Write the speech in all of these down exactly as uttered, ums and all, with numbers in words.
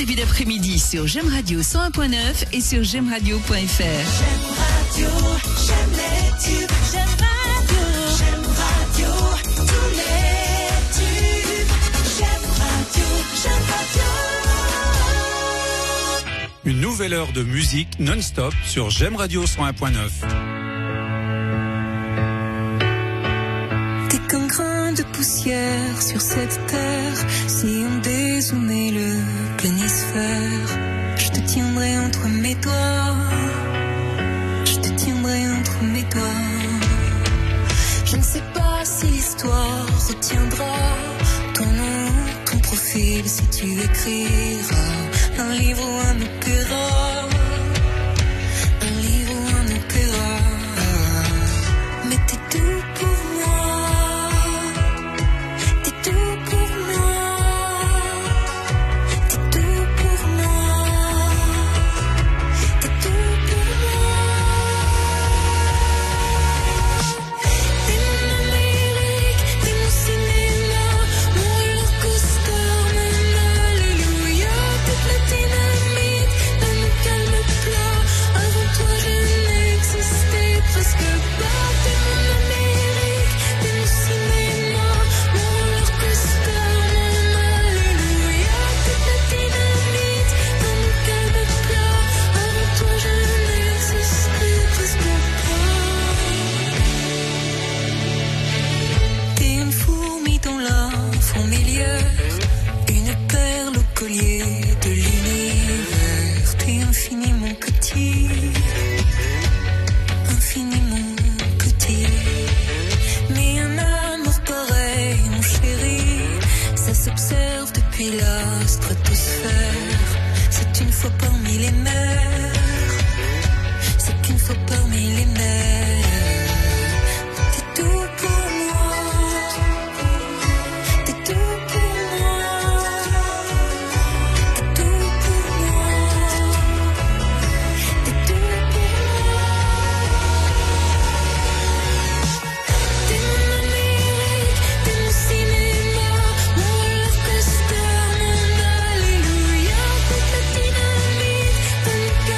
début d'après-midi sur J'aime Radio cent un point neuf et sur j'aime radio point f r. J'aime radio, j'aime les tubes, j'aime radio, j'aime radio, tous les tubes, j'aime radio, j'aime radio. Une nouvelle heure de musique non-stop sur J'aime Radio cent un point neuf. T'es comme grain de poussière sur cette terre. Si on dézoomait le planisphère, je te tiendrai entre mes doigts. Je te tiendrai entre mes doigts. Je ne sais pas si l'histoire retiendra ton nom, ton profil, si tu écriras un livre ou un opéra. Un livre ou un opéra. Mais t'es tout pour moi. T'es tout pour moi. T'es tout pour moi. T'es tout pour moi. T'es mon Amérique, t'es mon cinéma, mon roller coaster, mon alléluia. Toute la dynamite dans mon calme plat. Avant toi je n'existais presque pas. T'es mon Amérique, t'es mon cinéma, mon roller coaster, mon alléluia. Toute la dynamite dans mon calme plat. Avant toi je n'existais presque pas. T'es une fourmi dans la fourmilière, une perle au collier de l'univers. T'es infiniment petit, infiniment petit. Mais un amour pareil, mon chéri, ça s'observe depuis la stratosphère. C'est une fois parmi les mers, c'est qu'une fois parmi les mers. T'es tout pour moi, t'es tout pour moi, t'es tout pour moi, t'es tout pour moi. T'es mon Amérique, t'es mon cinéma, mon roller coaster, mon alléluia. Toute la dynamite dans mon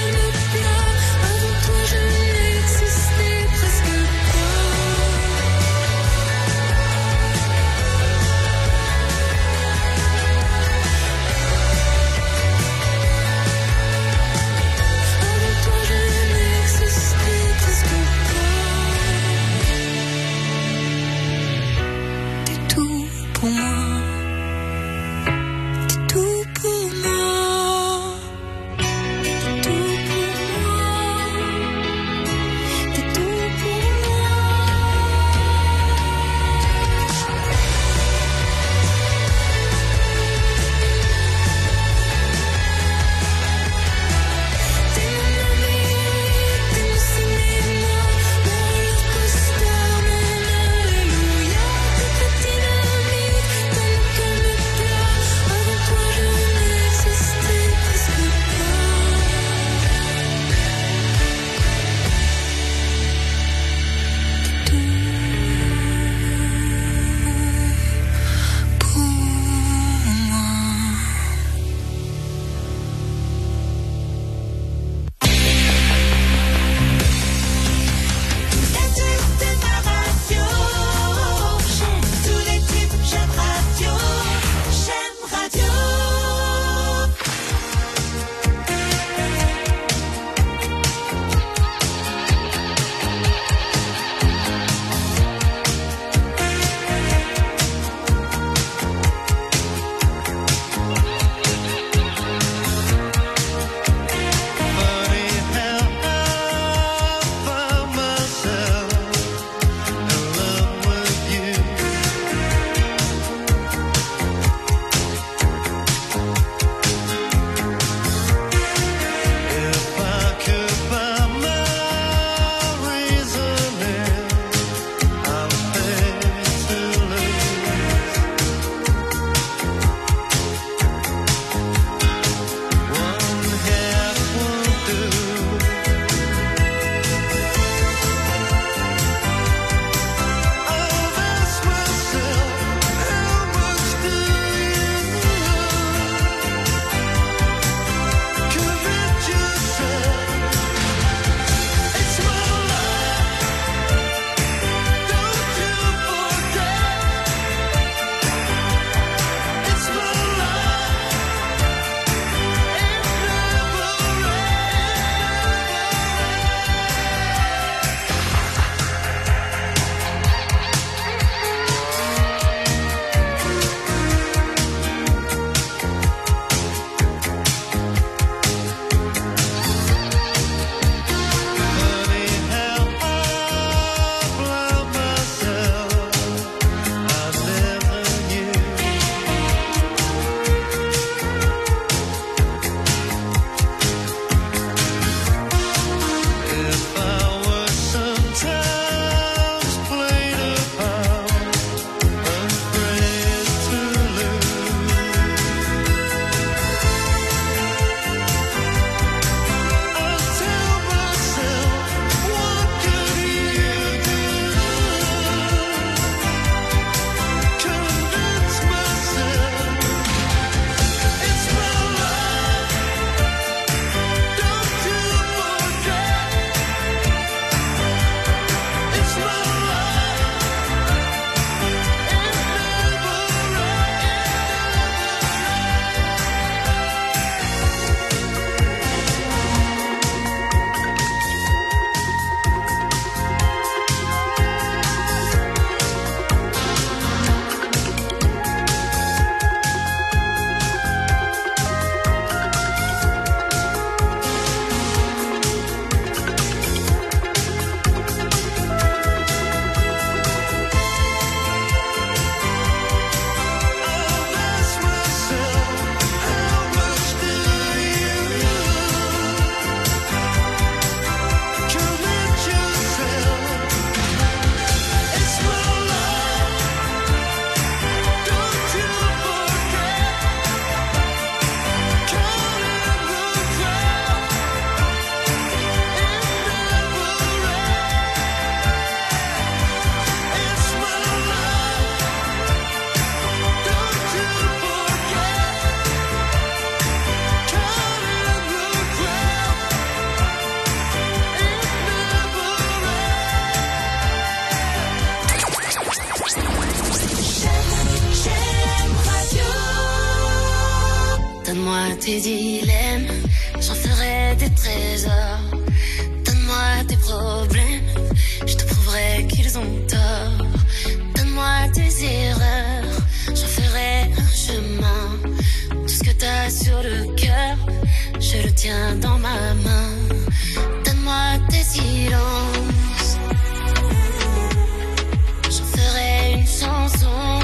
tes dilemmes, j'en ferai des trésors. Donne-moi tes problèmes, je te prouverai qu'ils ont tort. Donne-moi tes erreurs, j'en ferai un chemin. Tout ce que t'as sur le cœur, je le tiens dans ma main. Donne-moi tes silences, j'en ferai une chanson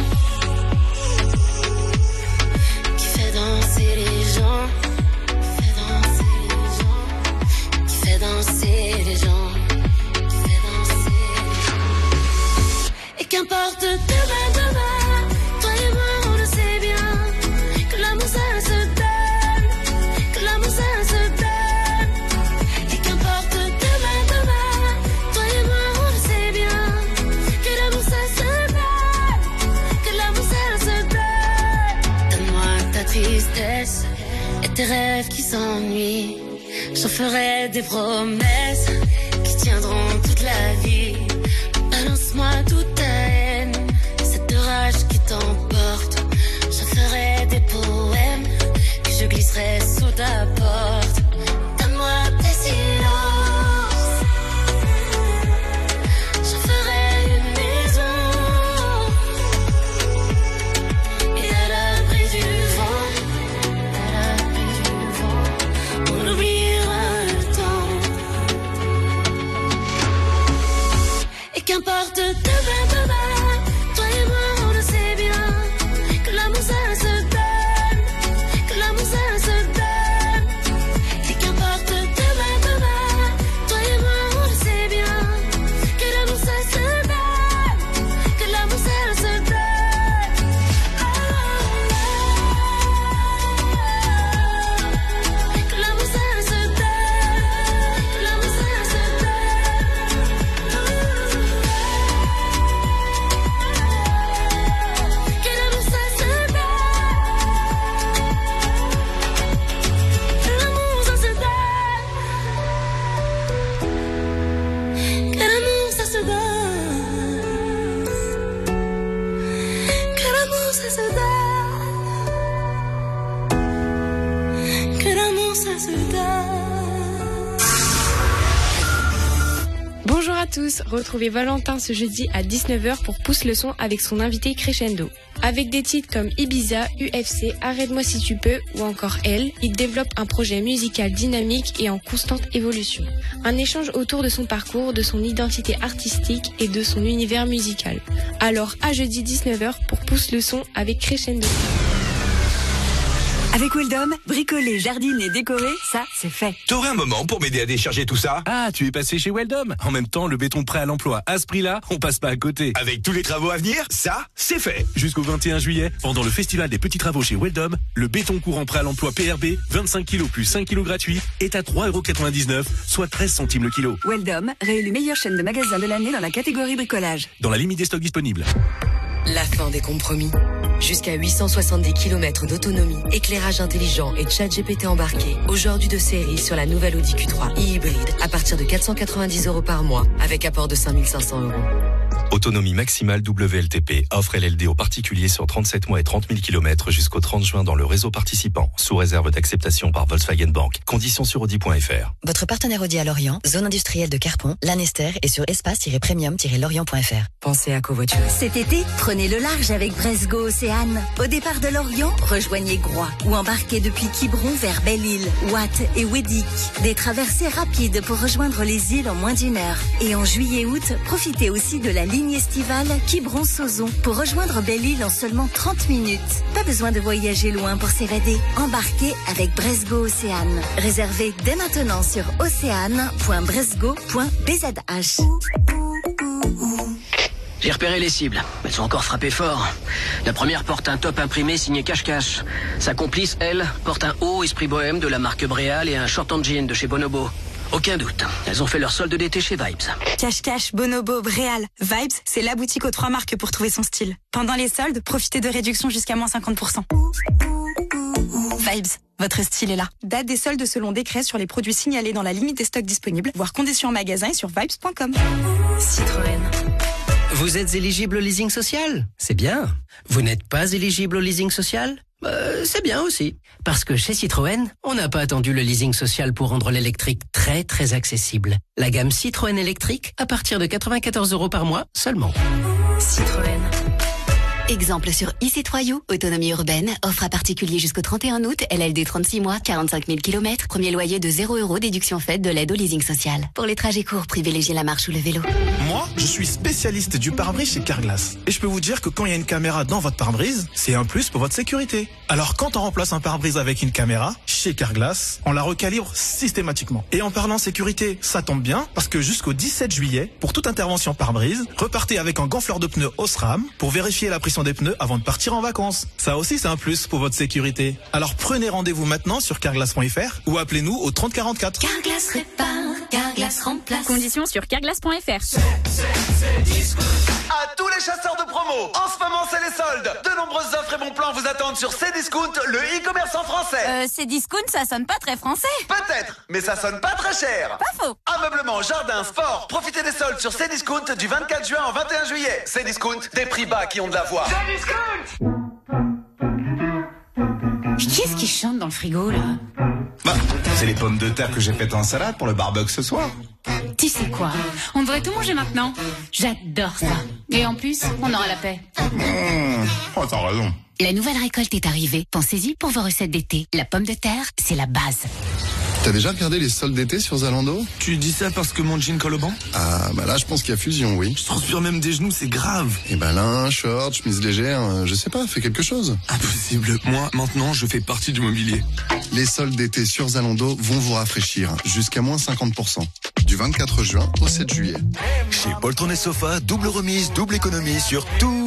qui fait danser les gens, qui fait danser les gens, qui fait danser les gens, qui fait danser les gens. Et qu'importe demain, demain, toi et moi on le sait bien, que l'amour ça se donne, que l'amour ça se donne. Et qu'importe demain, demain, toi et moi on le sait bien, que l'amour ça se donne, que l'amour ça se donne. Donne-moi ta tristesse et tes rêves qui s'ennuient, j'en ferai des promesses qui tiendront toute la vie. Balance-moi toute ta haine, cette rage qui t'emporte. Je ferai des poèmes que je glisserai sous ta porte. Donne-moi tes silences, je ferai une maison et à l'abri du vent, à l'abri du vent, on oubliera le temps. Et qu'importe demain, demain, toi et moi on le sait bien, que l'amour ça se donne, que l'amour ça se donne. Et qu'importe demain, demain, toi et moi on le sait bien, que l'amour ça se donne, que l'amour ça se donne. Que l'amour ça se donne, que l'amour ça se que l'amour ça se donne, que l'amour ça se donne, que l'amour ça se donne, que l'amour ça se donne, que l'amour ça se donne. Bonjour à tous, retrouvez Valentin ce jeudi à dix-neuf heures pour Pousse le son avec son invité Crescendo. Avec des titres comme Ibiza, U F C, Arrête-moi si tu peux ou encore Elle, il développe un projet musical dynamique et en constante évolution. Un échange autour de son parcours, de son identité artistique et de son univers musical. Alors à jeudi dix-neuf heures pour Pousse le son avec Crescendo. Avec Weldom, bricoler, jardiner, décorer, ça, c'est fait. T'aurais un moment pour m'aider à décharger tout ça? Ah, tu es passé chez Weldom. En même temps, le béton prêt à l'emploi, à ce prix-là, on passe pas à côté. Avec tous les travaux à venir, ça, c'est fait. Jusqu'au vingt et un juillet, pendant le festival des petits travaux chez Weldom, le béton courant prêt à l'emploi P R B, vingt-cinq kilos plus cinq kilos gratuits, est à trois euros quatre-vingt-dix-neuf, soit treize centimes le kilo. Weldom, réélu meilleure chaîne de magasins de l'année dans la catégorie bricolage. Dans la limite des stocks disponibles. La fin des compromis. Jusqu'à huit cent soixante-dix kilomètres d'autonomie, éclairage intelligent et chat G P T embarqué. Aujourd'hui de série sur la nouvelle Audi Q trois e-hybride à partir de quatre cent quatre-vingt-dix euros par mois avec apport de cinq mille cinq cents euros. Autonomie maximale W L T P. Offre L L D aux particuliers sur trente-sept mois et trente mille kilomètres jusqu'au trente juin dans le réseau participant, sous réserve d'acceptation par Volkswagen Bank. Conditions sur audi point f r. Votre partenaire Audi à Lorient, zone industrielle de Carpon, Lanester et sur espace-premium-lorient point f r. Pensez à covoiture. Cet été, prenez le large avec Bresgo Océane. Au départ de Lorient, rejoignez Groix ou embarquez depuis Quiberon vers Belle-Île, Watt et Wedic. Des traversées rapides pour rejoindre les îles en moins d'une heure. Et en juillet-août, profitez aussi de la ligne estivale Quiberon-Sauzon pour rejoindre Belle-Île en seulement trente minutes. Pas besoin de voyager loin pour s'évader. Embarquez avec Bresgo Océane. Réservez dès maintenant sur océane point bresgo point b z h. J'ai repéré les cibles. Elles sont encore frappées fort. La première porte un top imprimé signé cache-cache. Sa complice, elle, porte un haut esprit bohème de la marque Bréal et un short en jean de chez Bonobo. Aucun doute. Elles ont fait leur solde d'été chez Vibes. Cache-cache, Bonobo, Bréal. Vibes, c'est la boutique aux trois marques pour trouver son style. Pendant les soldes, profitez de réductions jusqu'à moins cinquante pour cent. Vibes, votre style est là. Date des soldes selon décret sur les produits signalés dans la limite des stocks disponibles, voire conditions en magasin et sur vibes point com. Citroën. Vous êtes éligible au leasing social? C'est bien. Vous n'êtes pas éligible au leasing social? Euh, c'est bien aussi. Parce que chez Citroën, on n'a pas attendu le leasing social pour rendre l'électrique très très accessible. La gamme Citroën électrique à partir de quatre-vingt-quatorze euros par mois seulement. Citroën. Exemple sur e-C trois U, autonomie urbaine, offre à particulier jusqu'au trente et un août, L L D trente-six mois, quarante-cinq mille kilomètres, premier loyer de zéro euros, déduction faite de l'aide au leasing social. Pour les trajets courts, privilégiez la marche ou le vélo. Moi, je suis spécialiste du pare-brise chez Carglass. Et je peux vous dire que quand il y a une caméra dans votre pare-brise, c'est un plus pour votre sécurité. Alors quand on remplace un pare-brise avec une caméra, chez Carglass, on la recalibre systématiquement. Et en parlant sécurité, ça tombe bien, parce que jusqu'au dix-sept juillet, pour toute intervention pare-brise, repartez avec un gonfleur de pneus Osram pour vérifier la pression des pneus avant de partir en vacances. Ça aussi, c'est un plus pour votre sécurité. Alors prenez rendez-vous maintenant sur carglass point f r ou appelez-nous au trente quarante-quatre. Carglass répare, Carglass remplace. Conditions sur carglass point f r. À tous les chasseurs de promo, en ce moment c'est les soldes. De nombreuses offres et bons plans vous attendent sur Cdiscount, le e-commerce en français. Euh, Cdiscount, ça sonne pas très français. Peut-être, mais ça sonne pas très cher. Pas faux. Ameublement, jardin, sport, profitez des soldes sur Cdiscount du vingt-quatre juin au vingt et un juillet. Cdiscount, des prix bas qui ont de la voix. Qui est-ce qui chante dans le frigo, là? Bah, c'est les pommes de terre que j'ai faites en salade pour le barbecue ce soir. Tu sais quoi? On devrait tout manger maintenant. J'adore ça. Et en plus, on aura la paix. Mmh. Oh, t'as raison. La nouvelle récolte est arrivée. Pensez-y pour vos recettes d'été. La pomme de terre, c'est la base. T'as déjà regardé les soldes d'été sur Zalando? Tu dis ça parce que mon jean colle au banc? Ah, bah là, je pense qu'il y a fusion, oui. Je transpire même des genoux, c'est grave. Et ben là, short, chemise légère, euh, je sais pas, fais quelque chose. Impossible. Moi, maintenant, je fais partie du mobilier. Les soldes d'été sur Zalando vont vous rafraîchir jusqu'à moins cinquante pour cent. Du vingt-quatre juin au sept juillet. Chez Poltron et Sofa, double remise, double économie sur tout.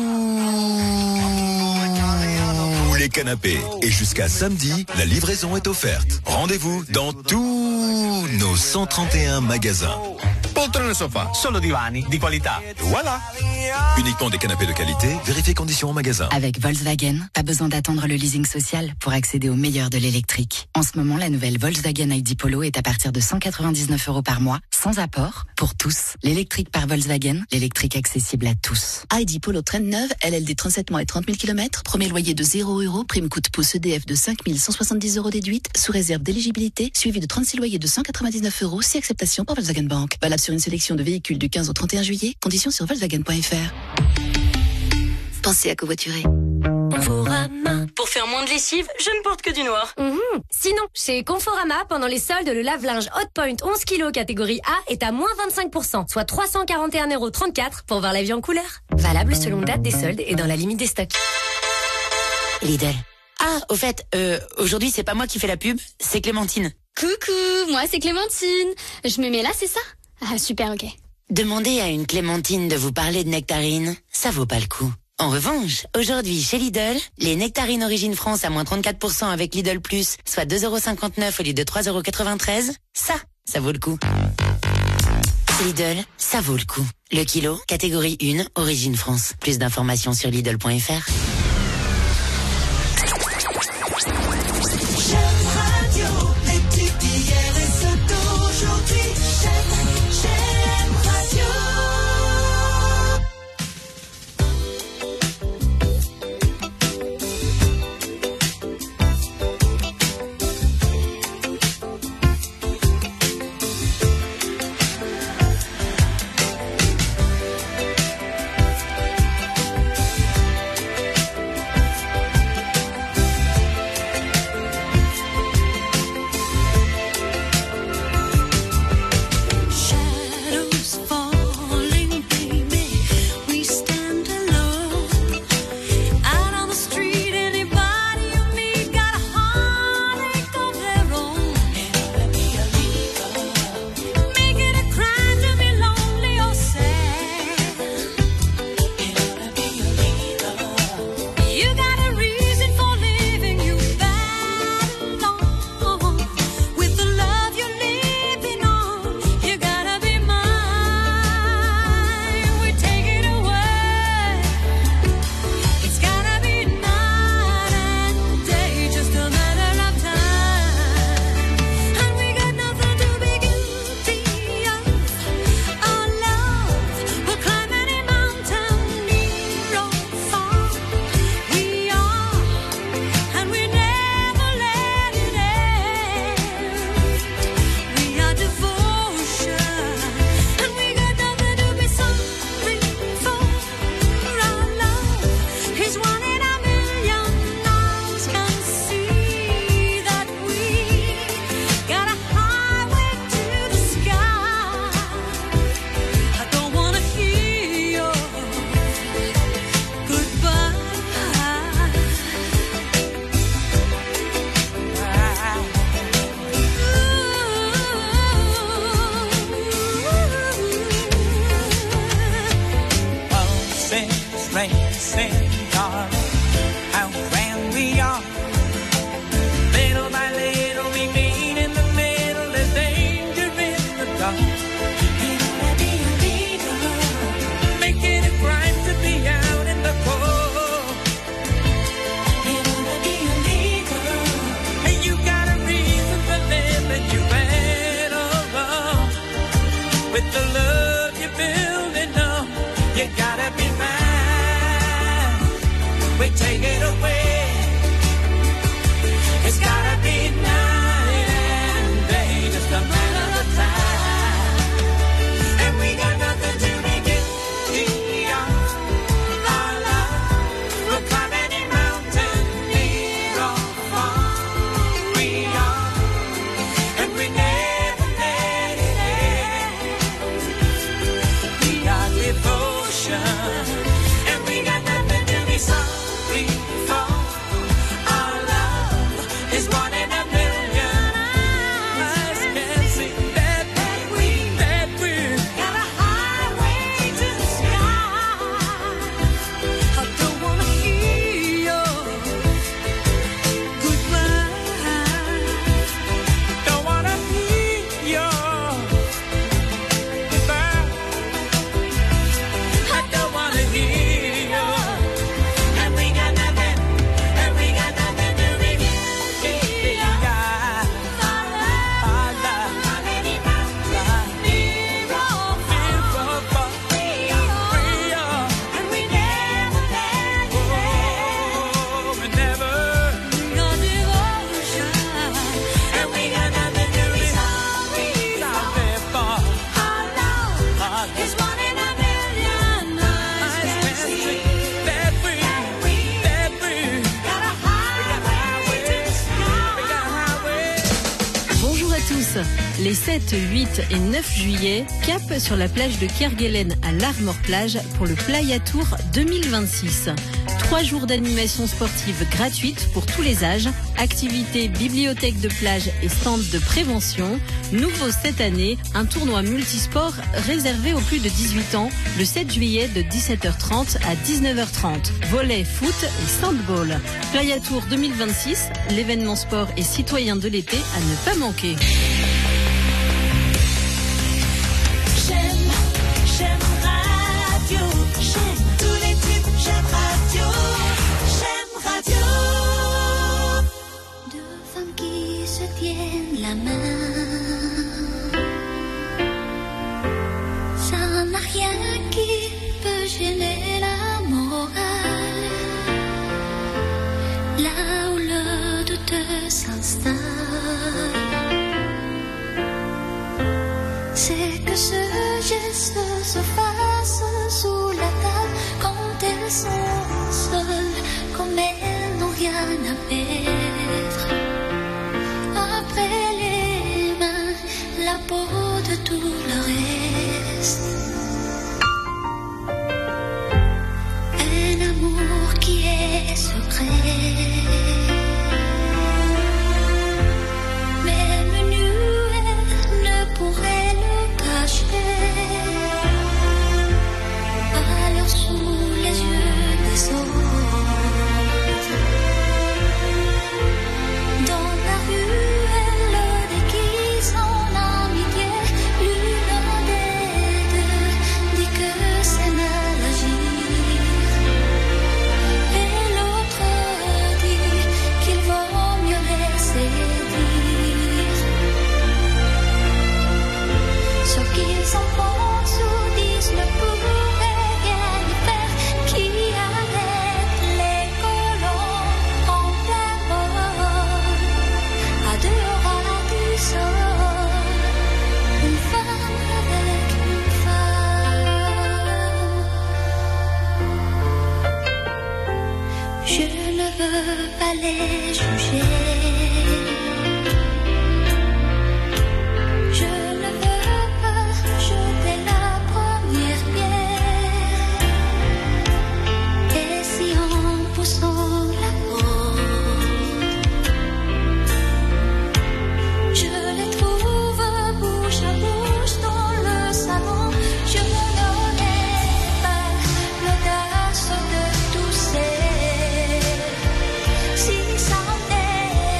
Les canapés. Et jusqu'à samedi, la livraison est offerte. Rendez-vous dans tous nos cent trente et un magasins. Poltrone Sofa, solo divani di qualità. Voilà. Uniquement des canapés de qualité, vérifiez conditions en magasin. Avec Volkswagen, pas besoin d'attendre le leasing social pour accéder au meilleur de l'électrique. En ce moment, la nouvelle Volkswagen I D Polo est à partir de cent quatre-vingt-dix-neuf euros par mois, sans apport, pour tous. L'électrique par Volkswagen, l'électrique accessible à tous. I D Polo traîne neuve, L L D trente-sept mois et trente mille kilomètres, premier loyer de zéro euros, prime coup de pouce E D F de cinq mille cent soixante-dix euros déduite, sous réserve d'éligibilité, suivi de trente-six loyers de cent quatre-vingt-dix-neuf euros, si acceptation par Volkswagen Bank. Valable sur une sélection de véhicules du quinze au trente et un juillet, conditions sur volkswagen point f r. Pensez à covoiturer. Conforama. Pour faire moins de lessive, je ne porte que du noir. Mmh. Sinon, chez Conforama, pendant les soldes, le lave-linge Hotpoint onze kilos catégorie A est à moins vingt-cinq pour cent, soit trois cent quarante et un euros trente-quatre pour voir la vie en couleur. Valable selon date des soldes et dans la limite des stocks. Lidl. Ah, au fait, euh, aujourd'hui c'est pas moi qui fais la pub, c'est Clémentine. Coucou, moi c'est Clémentine. Je me mets là, c'est ça? Ah, super, ok. Demandez à une Clémentine de vous parler de nectarines, ça vaut pas le coup. En revanche, aujourd'hui chez Lidl, les nectarines Origine France à moins trente-quatre pour cent avec Lidl Plus, soit deux euros cinquante-neuf au lieu de trois euros quatre-vingt-treize, ça, ça vaut le coup. Lidl, ça vaut le coup. Le kilo, catégorie un, Origine France. Plus d'informations sur Lidl point f r. the love you're building up, you gotta be mine. We take it away. It's gotta be night and day, just a matter of time. And we got nothing to make it beyond our love. We'll climb any mountain, near or far. We are, and we never let it end. We are devotion, and we got nothing to be sorry for. Our love is one in a million. Eyes can't see that we, that we got a highway to the sky. I don't wanna hear your goodbye. Don't wanna hear your goodbye. I don't wanna hear your. And we got nothing, and we got nothing to reveal. Our love, how many mountains, near or far. We are, and we never let it end. Oh, we never. We are devotion, and we got nothing to be sorry for. Our love is one in a million. Eyes can't see that we, that we got a highway to the sky. We got a highway. Bonjour à tous. Les sept, huit et neuf juillet, cap sur la plage de Kerguelen à l'Armor Plage pour le Playa Tour deux mille vingt-six. Trois jours d'animation sportive gratuite pour tous les âges, activités, bibliothèque de plage et stands de prévention. Nouveau cette année, un tournoi multisport réservé aux plus de dix-huit ans le sept juillet de dix-sept heures trente à dix-neuf heures trente. Volley, foot et sandball. Playa Tour deux mille vingt-six, l'événement sport et citoyen de l'été à ne pas manquer. J'aime, j'aime radio, j'aime tous les tubes, j'aime radio, j'aime radio. Deux femmes qui se tiennent la main, ça n'a rien qui peut gêner la morale. Là où le doute s'installe, c'est que ce geste se fasse sous la table quand elles sont seules, comme elles n'ont rien à perdre. Après les mains, la peau de tout le reste. Un amour qui est secret. Même nu, ne pourrait le cacher. Alors sous les yeux des autres, dans la rue, elle le déguise en amitié. L'une des deux dit que c'est mal agir, et l'autre dit qu'il vaut mieux laisser dire. Ce qu'ils en pensent ou disent ne pourrait rien y faire. Qui arrête les colons en plein vol, à deux ras du sol, une femme avec une femme. Je ne veux pas les juger. Je ne veux pas jeter la première pierre. Et si en poussant la porte, je les trouve bouche à bouche dans le salon, je n'aurai pas l'audace de tousser. Si ça n'est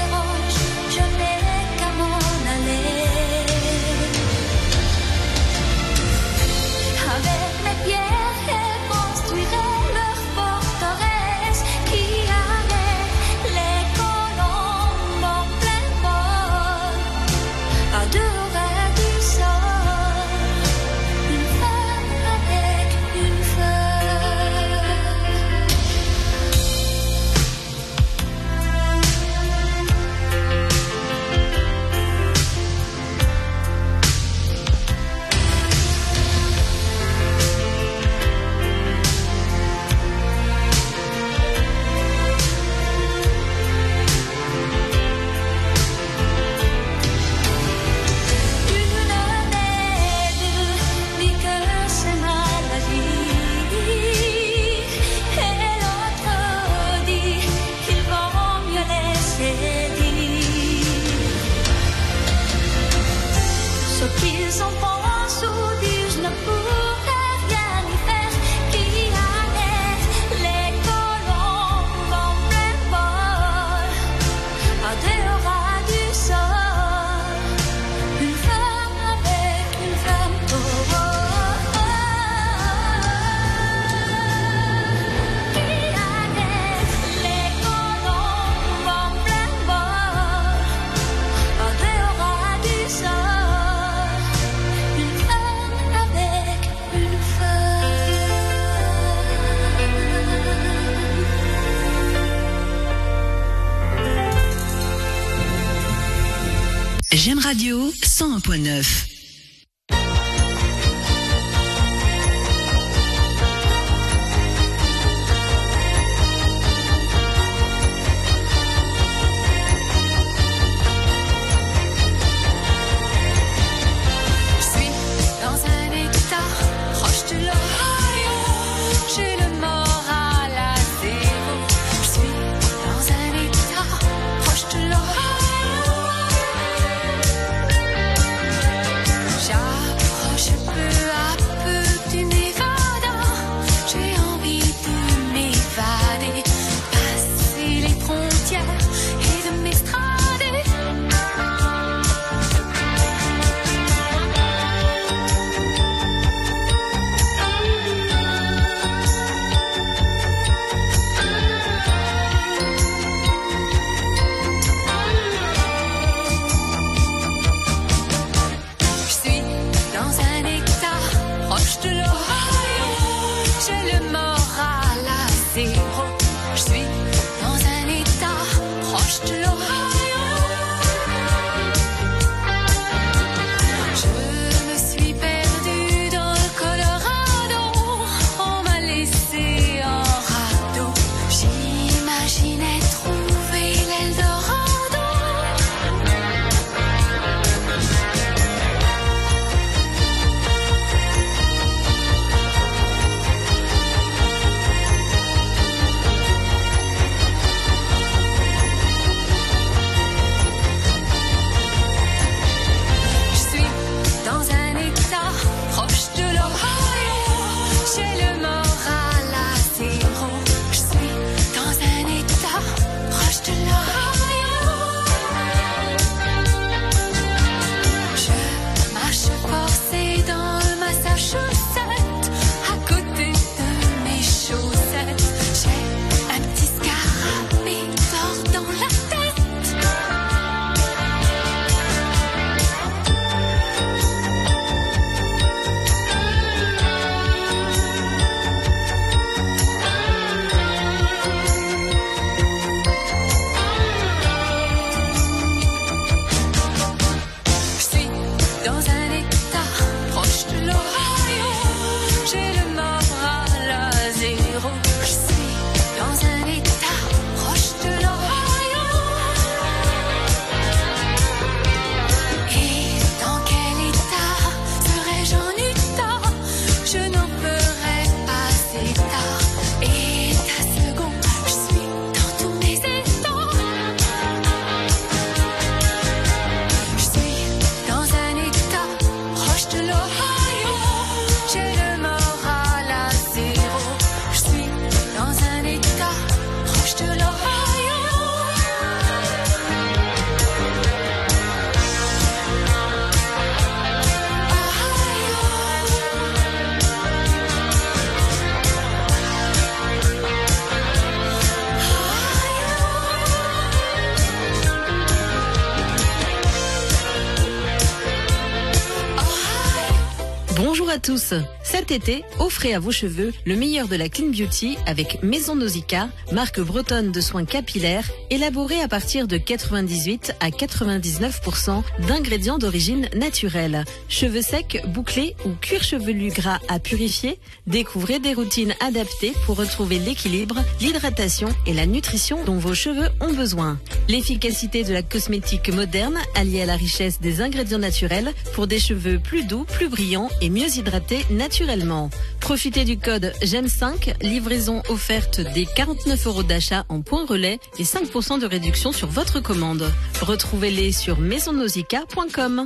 J'aime Radio cent un point neuf. Bonjour à tous. Cet été, offrez à vos cheveux le meilleur de la clean beauty avec Maison Nausicaa, marque bretonne de soins capillaires, élaborée à partir de quatre-vingt-dix-huit à quatre-vingt-dix-neuf pour cent d'ingrédients d'origine naturelle. Cheveux secs, bouclés ou cuir chevelu gras à purifier, découvrez des routines adaptées pour retrouver l'équilibre, l'hydratation et la nutrition dont vos cheveux ont besoin. L'efficacité de la cosmétique moderne alliée à la richesse des ingrédients naturels pour des cheveux plus doux, plus brillants et mieux hydratés naturellement. Profitez du code j'aime cinq, livraison offerte dès quarante-neuf euros d'achat en point relais et cinq pour cent de réduction sur votre commande. Retrouvez-les sur maison nausicaa point com.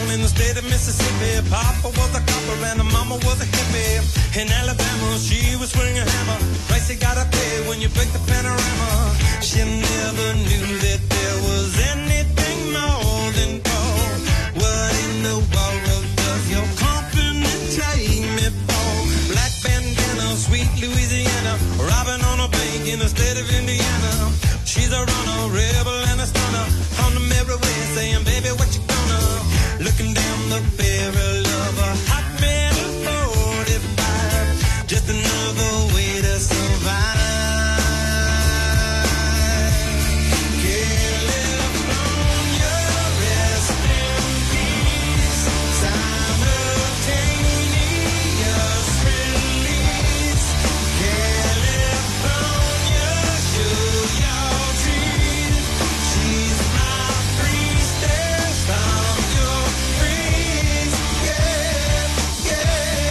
down in the state of Mississippi. Papa was a copper and her mama was a hippie. In Alabama, she was swinging a hammer. Price you gotta pay when you break the panorama. She never knew that there was anything more than gold. What in the world does your company take me for? Black bandana, sweet Louisiana, robbing on a bank in the state of Indiana. She's a runner, rebel and a stunner. On the merry way saying, baby, what you gonna? Looking down the barrel of a hot metal forty-five. Just another way to survive. California, rest in peace. Simultaneous release. California, show your teeth. She's my priestess. I'm your priest. Yeah, yeah.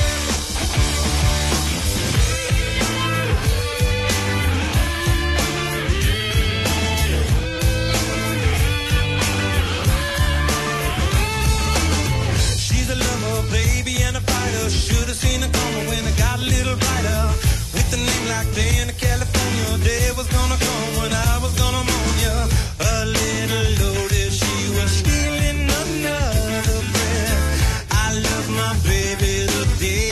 She's a lover, baby, and a fighter. Should have seen her coming when it got a little brighter. With a name like Dan, California, day was gonna come when I was gonna moan ya. A little loaded, she was stealing another breath. I love my baby to death.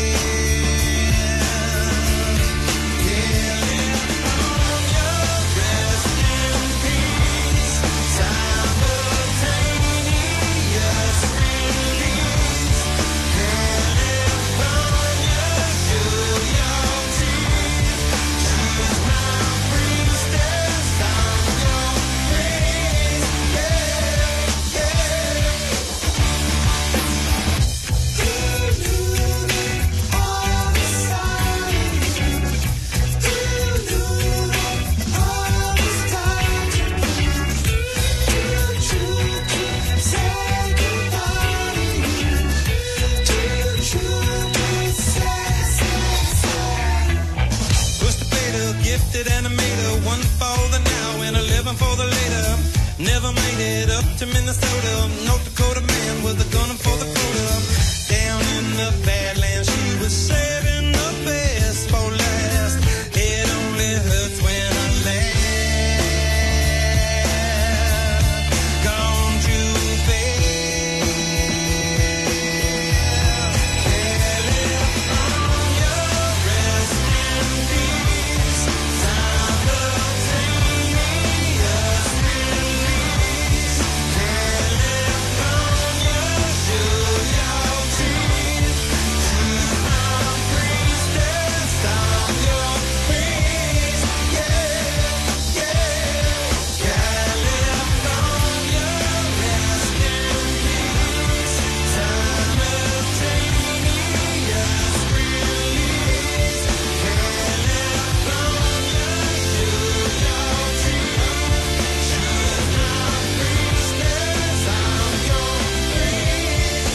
California, rest in peace. Simultaneous release. California, show your teeth. She's my priestess. I'm your priest. Yeah, yeah. All the sun. All this time. Say goodbye. Pushed the fader, gifted animator, one for the now and eleven for the later. Never made it up to Minnesota. North Dakota man was a gunner for the quota. Down in the Badlands, she was saving the best for last. It only hurts when I laugh. Gone too fast. California, rest in peace. Simultaneous release. California, show your teeth. She's my priestess. I'm your priest. Yeah, yeah. California, rest in peace. Simultaneous release. California, show your teeth. She's my priestess. I'm your priest.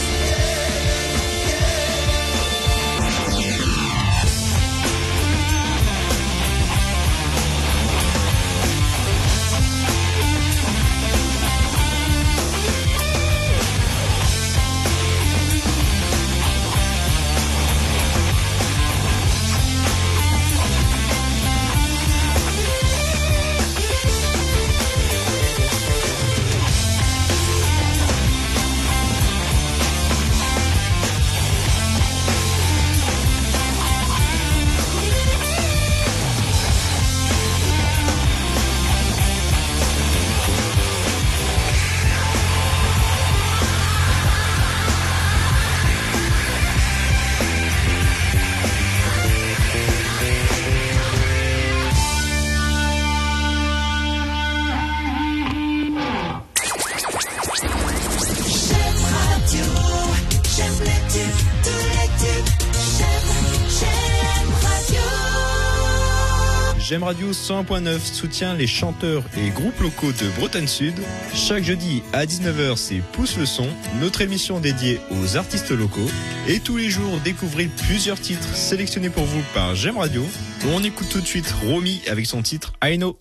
J'aime Radio cent un point neuf soutient les chanteurs et groupes locaux de Bretagne Sud. Chaque jeudi à dix-neuf heures, c'est Pousse le son, notre émission dédiée aux artistes locaux. Et tous les jours, découvrez plusieurs titres sélectionnés pour vous par J'aime Radio. On écoute tout de suite Romy avec son titre I Know.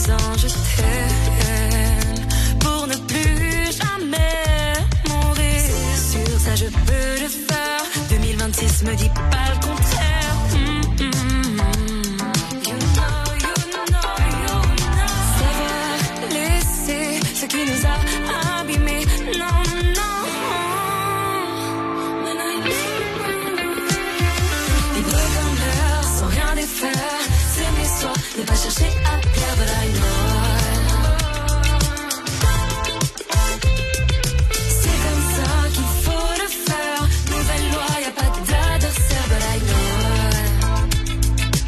ans je t'aime pour ne plus jamais mourir. Sur ça je peux le faire. deux mille vingt-six me dit pas le contraire. Mm, mm, mm. You know, you know, you know. Savoir laisser ce qui nous a abîmés. Non, non. Libre comme l'air, sans rien défaire. S'aimer soi, ne pas chercher à plaire, but I know. C'est comme ça qu'il faut le faire. Nouvelle loi, y'a pas d'adversaire, but I know.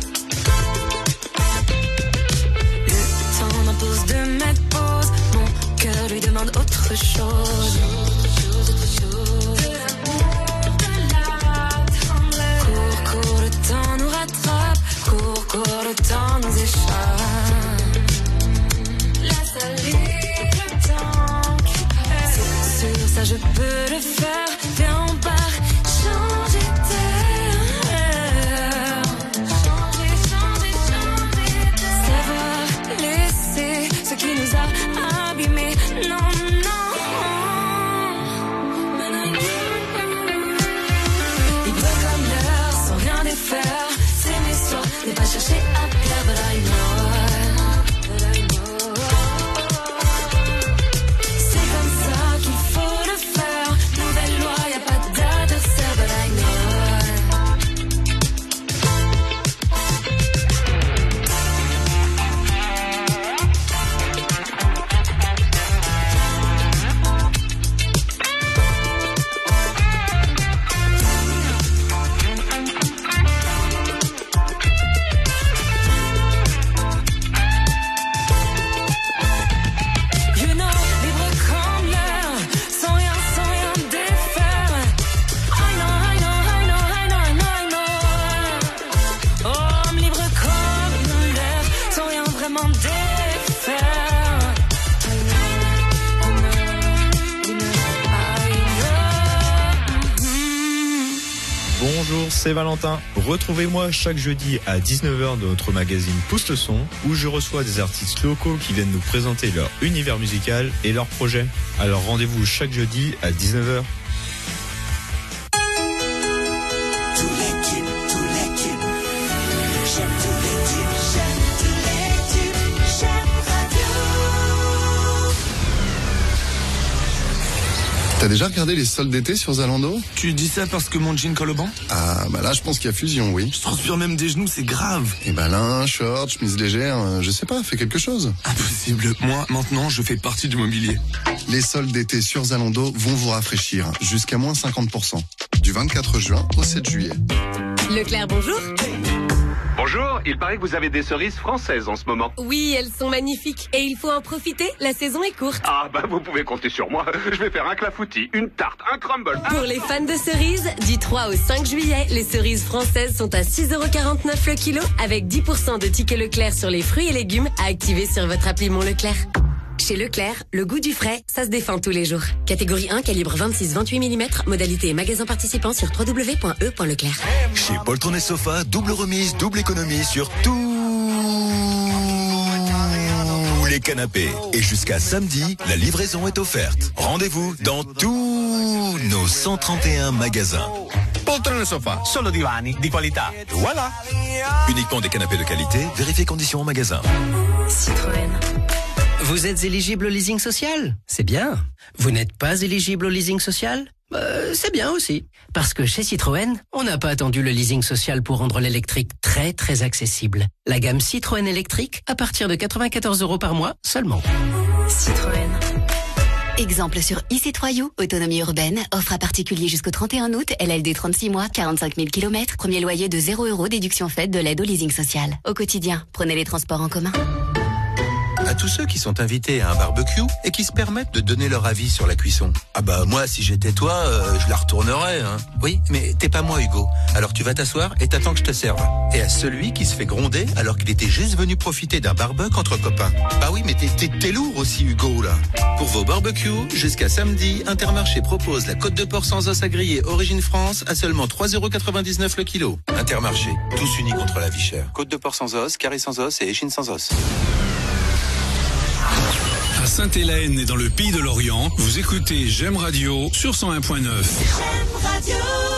Le temps m'impose de mettre pause. Mon cœur lui demande autre chose. De l'amour, de la tendresse. Cours, cours, le temps nous rattrape. Cours, cours, le temps nous échappe. Laisse aller le temps qui passe. Sur ça je peux le faire. Viens on part changer d'air. Changer, changer, changer d'air. Savoir laisser ce qui nous a abîmés. Non, non. Libre comme l'air, sans rien défaire. S'aimer soi, ne pas chercher à plaire, but I know. But I know. C'est comme ça qu'il faut le faire. Nouvelle loi, y'a pas d'adversaire, but I know. You know, libre comme l'air, sans rien, sans rien défaire. I know, I know, I know, I know, I know, I know. Oh, libre comme l'air, sans rien vraiment défaire. I know, I know, I know, I know. Bonjour, c'est Valentin. Retrouvez-moi chaque jeudi à dix-neuf heures dans notre magazine Pousse le son, où je reçois des artistes locaux qui viennent nous présenter leur univers musical et leurs projets. Alors rendez-vous chaque jeudi à dix-neuf heures. Tous les tubes, tous les tubes. J'aime tous les tubes, j'aime tous les tubes. J'aime radio. T'as déjà regardé les soldes d'été sur Zalando? Tu dis ça parce que mon jean colle au banc? Ah, bah là, je pense qu'il y a fusion, oui. Je transpire même des genoux, c'est grave. Et bah là, short, chemise légère, euh, je sais pas, fais quelque chose. Impossible. Moi, maintenant, je fais partie du mobilier. Les soldes d'été sur Zalando vont vous rafraîchir, jusqu'à moins cinquante pour cent. Du vingt-quatre juin au sept juillet. Leclerc, bonjour. Bonjour, il paraît que vous avez des cerises françaises en ce moment. Oui, elles sont magnifiques et il faut en profiter, la saison est courte. Ah bah vous pouvez compter sur moi, je vais faire un clafoutis, une tarte, un crumble. Pour les fans de cerises, du trois au cinq juillet, les cerises françaises sont à six euros quarante-neuf le kilo avec dix pour cent de tickets Leclerc sur les fruits et légumes à activer sur votre appli Mon Leclerc. Chez Leclerc, le goût du frais, ça se défend tous les jours. Catégorie un, calibre vingt-six vingt-huit millimètres, modalité et magasin participant sur w w w point e point leclerc. Chez Poltron et Sofa, double remise, double économie sur tous les canapés. Et jusqu'à samedi, la livraison est offerte. Rendez-vous dans tous nos cent trente et un magasins. Poltrone Sofa, solo divani di qualità. Voilà. Uniquement des canapés de qualité, vérifiez conditions en magasin. Citroën. Vous êtes éligible au leasing social? C'est bien. Vous n'êtes pas éligible au leasing social? Euh, c'est bien aussi. Parce que chez Citroën, on n'a pas attendu le leasing social pour rendre l'électrique très très accessible. La gamme Citroën électrique à partir de quatre-vingt-quatorze euros par mois seulement. Citroën. Exemple sur I C trois U, autonomie urbaine, offre à particulier jusqu'au trente et un août, L L D trente-six mois, quarante-cinq mille kilomètres, premier loyer de zéro euros, déduction faite de l'aide au leasing social. Au quotidien, prenez les transports en commun. À tous ceux qui sont invités à un barbecue et qui se permettent de donner leur avis sur la cuisson. Ah bah moi, si j'étais toi, euh, je la retournerais. Hein. Oui, mais t'es pas moi, Hugo. Alors tu vas t'asseoir et t'attends que je te serve. Et à celui qui se fait gronder alors qu'il était juste venu profiter d'un barbecue entre copains. Bah oui, mais t'es, t'es, t'es lourd aussi, Hugo, là. Pour vos barbecues, jusqu'à samedi, Intermarché propose la côte de porc sans os à griller Origine France à seulement trois euros quatre-vingt-dix-neuf le kilo. Intermarché, tous unis contre la vie chère. Côte de porc sans os, carré sans os et échine sans os. À Sainte-Hélène et dans le Pays de Lorient, vous écoutez J'aime Radio sur cent un point neuf. J'aime Radio.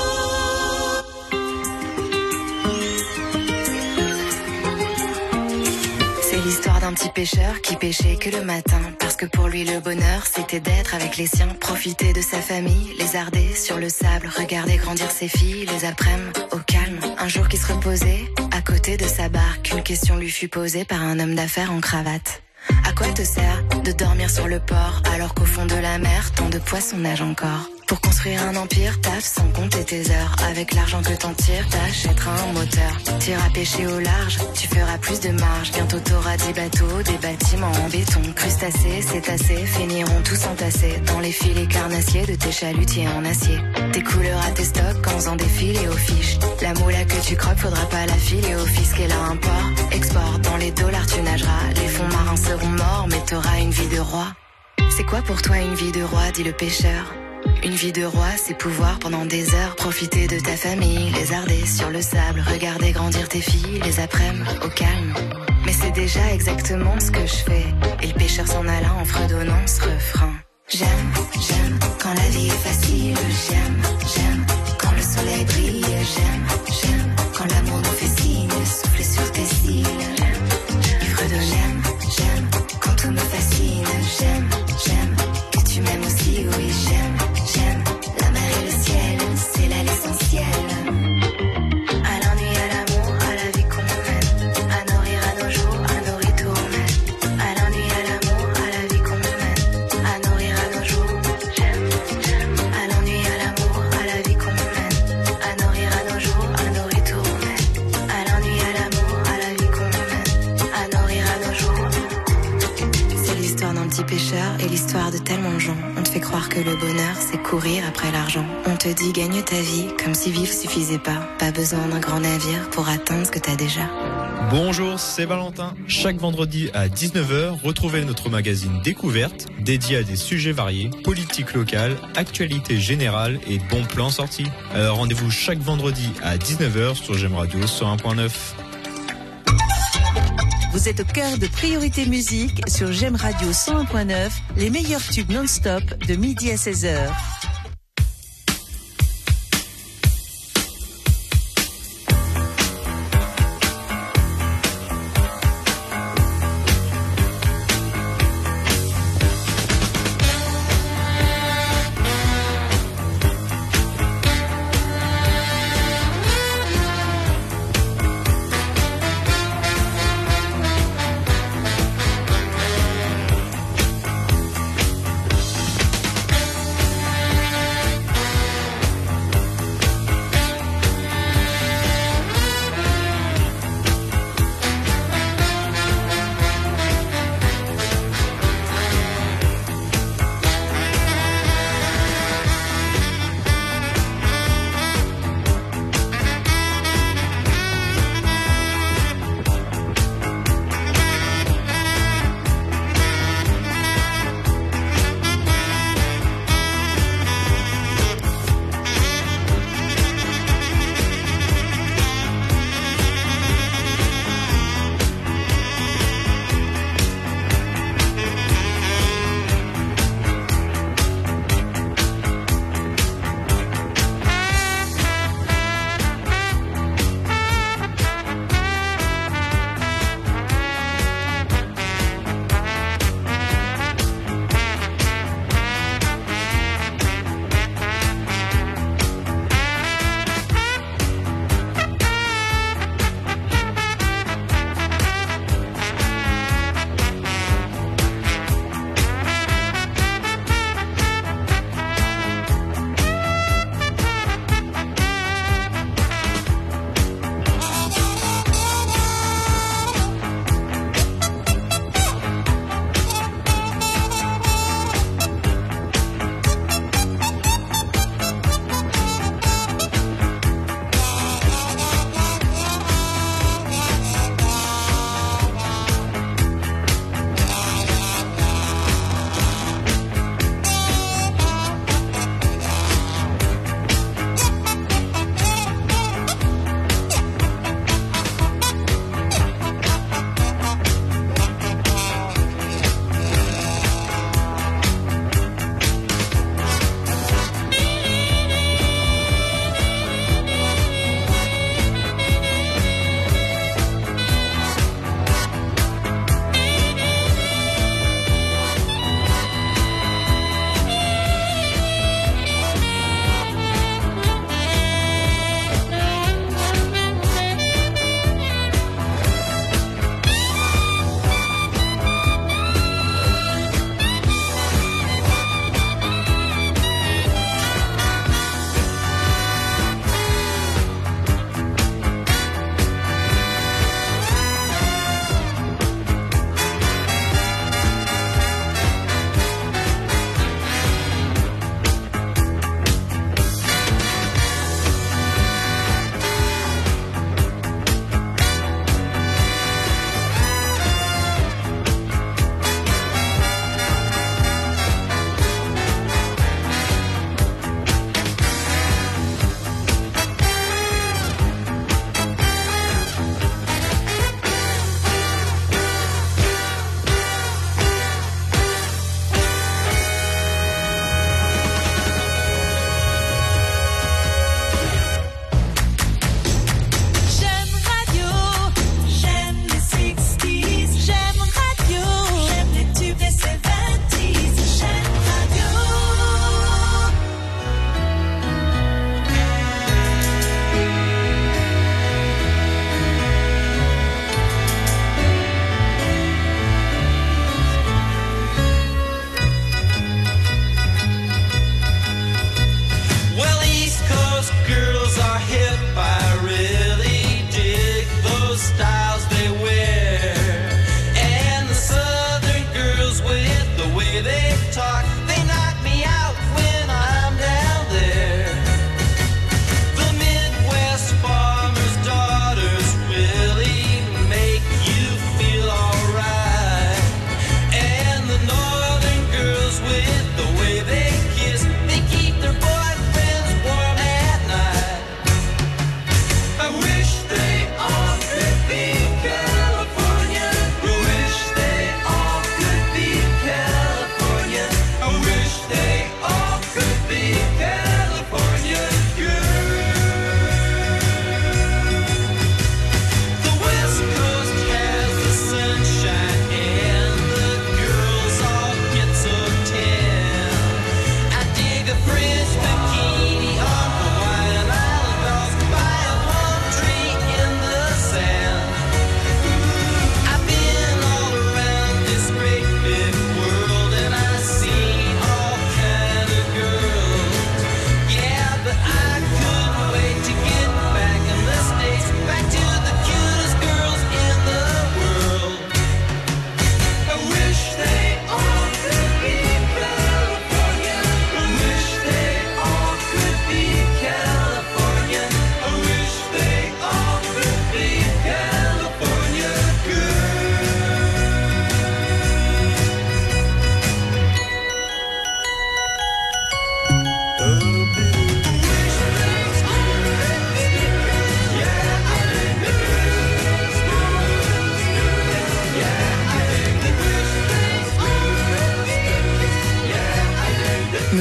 C'est l'histoire d'un petit pêcheur qui pêchait que le matin. Parce que pour lui le bonheur c'était d'être avec les siens. Profiter de sa famille, lézarder sur le sable. Regarder grandir ses filles, les après-midi au calme. Un jour qui se reposait à côté de sa barque. Une question lui fut posée par un homme d'affaires en cravate. À quoi te sert de dormir sur le port alors qu'au fond de la mer tant de poissons nagent encore? Pour construire un empire, taffe sans compter tes heures. Avec l'argent que t'en tires, t'achèteras un moteur. T'iras pêcher au large, tu feras plus de marge. Bientôt t'auras dix bateaux, des bâtiments en béton. Crustacés, cétacés, finiront tous entassés dans les filets carnassiers de tes chalutiers en acier. Tes couleurs à tes stocks en faisant des filets aux fiches. La moula que tu croques, faudra pas la filer au fisc. Et là, import, export, dans les dollars tu nageras. Les fonds marins seront morts, mais t'auras une vie de roi. C'est quoi pour toi une vie de roi, dit le pêcheur? Une vie de roi, c'est pouvoir pendant des heures profiter de ta famille, lézarder sur le sable, regarder grandir tes filles, les après-midi au calme. Mais c'est déjà exactement ce que je fais. Et le pêcheur s'en alla en fredonnant ce refrain. J'aime, j'aime quand la vie est facile. J'aime, j'aime quand le soleil brille. J'aime, j'aime quand l'amour nous fait signe, souffler sur tes cils. Ivre de j'aime, j'aime quand tout me fascine. J'aime, j'aime que tu m'aimes aussi, oui j'aime. J'aime la mer et le ciel, c'est là l'essentiel. À l'ennui, à l'amour, à la vie qu'on mène, à nourrir à nos jours, à nos ritours mène. À l'ennui, à l'amour, à la vie qu'on mène, à nourrir à nos jours. J'aime, j'aime. À l'ennui, à l'amour, à la vie qu'on mène, à nourrir à nos jours, à nos ritours mène. À l'ennui, à l'amour, à la vie qu'on mène, à nourrir à nos jours. C'est l'histoire d'un petit pêcheur et l'histoire de tellement de gens. On te fait croire que le bonheur c'est courir après l'argent. On te dit gagne ta vie comme si vivre suffisait pas. Pas besoin d'un grand navire pour atteindre ce que t'as déjà. Bonjour, c'est Valentin. Chaque vendredi à dix-neuf heures, retrouvez notre magazine Découverte, dédié à des sujets variés, politique locale, actualité générale et bons plans sortis. Alors rendez-vous chaque vendredi à dix-neuf heures sur J'aime Radio cent un point neuf. Vous êtes au cœur de Priorité Musique sur J'aime Radio cent un point neuf, les meilleurs tubes non-stop de midi à seize heures.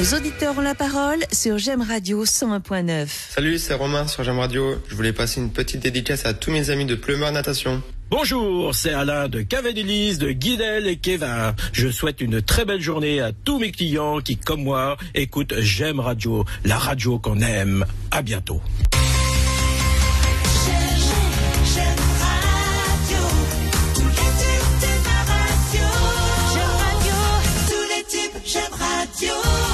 Nos auditeurs ont la parole sur J'aime Radio cent un point neuf. Salut, c'est Romain sur J'aime Radio. Je voulais passer une petite dédicace à tous mes amis de Pleumeur Natation. Bonjour, c'est Alain de Cavadélis, de Guidel et Kevin. Je souhaite une très belle journée à tous mes clients qui, comme moi, écoutent J'aime Radio, la radio qu'on aime. À bientôt. J'aime Radio,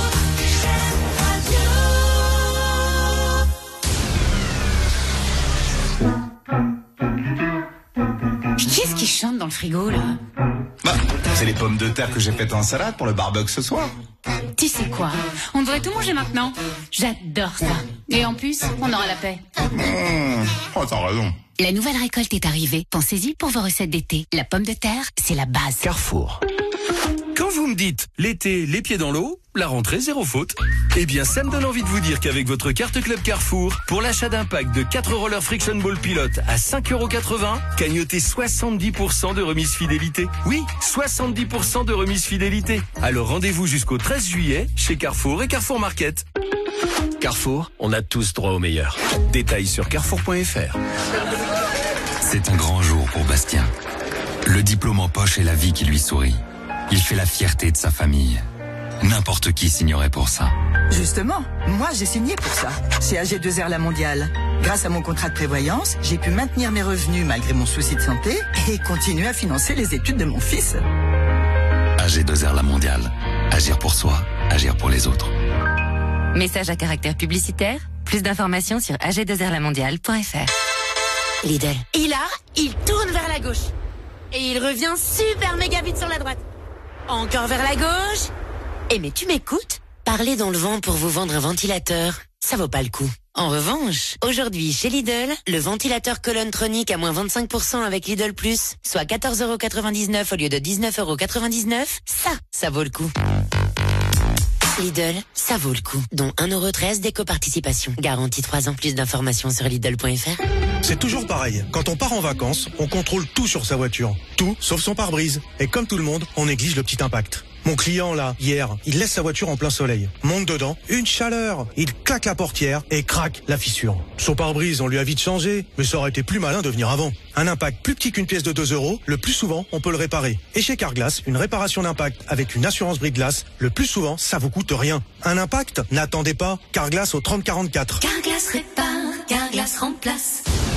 Qu'est-ce qui chante dans le frigo, là? Bah, c'est les pommes de terre que j'ai faites en salade pour le barbecue ce soir. Tu sais quoi? On devrait tout manger maintenant. J'adore ça. Et en plus, on aura la paix. Mmh. Oh, t'as raison. La nouvelle récolte est arrivée. Pensez-y pour vos recettes d'été. La pomme de terre, c'est la base. Carrefour. Quand vous me dites l'été, les pieds dans l'eau, la rentrée zéro faute, eh bien ça me donne envie de vous dire qu'avec votre carte Club Carrefour, pour l'achat d'un pack de quatre rollers Friction Ball Pilote à cinq euros quatre-vingts, cagnotez soixante-dix pour cent de remise fidélité. Oui, soixante-dix pour cent de remise fidélité. Alors rendez-vous jusqu'au treize juillet chez Carrefour et Carrefour Market. Carrefour, on a tous droit au meilleur. Détails sur carrefour point f r. C'est un grand jour pour Bastien. Le diplôme en poche et la vie qui lui sourit. Il fait la fierté de sa famille. N'importe qui signerait pour ça. Justement, moi j'ai signé pour ça, chez A G deux R La Mondiale. Grâce à mon contrat de prévoyance, j'ai pu maintenir mes revenus malgré mon souci de santé et continuer à financer les études de mon fils. A G deux R La Mondiale. Agir pour soi, agir pour les autres. Message à caractère publicitaire. Plus d'informations sur a g deux r la mondiale point f r. Lidl. Et là, il tourne vers la gauche. Et il revient super méga vite sur la droite. Encore vers la gauche. Eh mais tu m'écoutes? Parler dans le vent pour vous vendre un ventilateur, ça vaut pas le coup. En revanche, aujourd'hui chez Lidl, le ventilateur Colontronic à moins vingt-cinq pour cent avec Lidl Plus, soit quatorze euros quatre-vingt-dix-neuf au lieu de dix-neuf euros quatre-vingt-dix-neuf, ça, ça vaut le coup. Lidl, ça vaut le coup. Dont un euro treize d'éco-participation. Garantie trois ans. Plus d'informations sur Lidl point f r. C'est toujours pareil. Quand on part en vacances, on contrôle tout sur sa voiture. Tout, sauf son pare-brise. Et comme tout le monde, on néglige le petit impact. Mon client, là, hier, il laisse sa voiture en plein soleil. Monte dedans, une chaleur. Il claque la portière et craque la fissure. Son pare-brise, on lui a vite changé, mais ça aurait été plus malin de venir avant. Un impact plus petit qu'une pièce de deux euros, le plus souvent, on peut le réparer. Et chez Carglass, une réparation d'impact avec une assurance brise-glace, le plus souvent, ça vous coûte rien. Un impact? N'attendez pas. Carglass au trente quarante-quatre. Carglass répare, Carglass remplace.